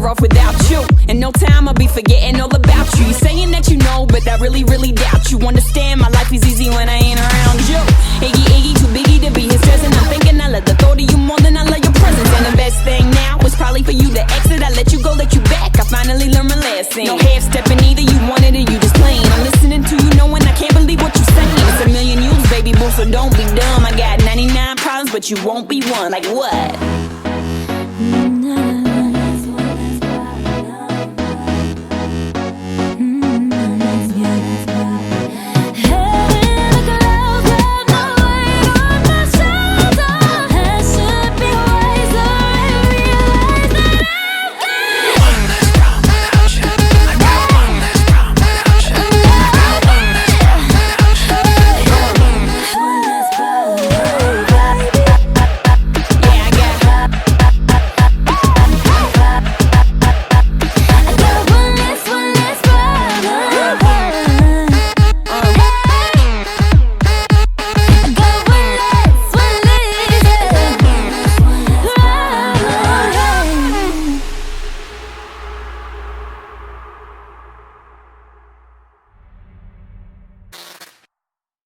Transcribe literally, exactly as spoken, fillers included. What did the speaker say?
off without you. In no time I'll be forgetting all about you. You saying that you know, but I really, really doubt you. Understand my life is easy when I ain't around you. Iggy, Iggy, too biggie to be his stress. And I'm thinking I love the thought of you more than I love your presence. And the best thing now is probably for you to exit. I let you go, let you back, I finally learned my lesson. No half stepping either, you wanted it, you just playing. I'm listening to you knowing I can't believe what you're saying. It's a million yous, baby boo, so don't be dumb. I got ninety-nine problems, but you won't be one. Like what?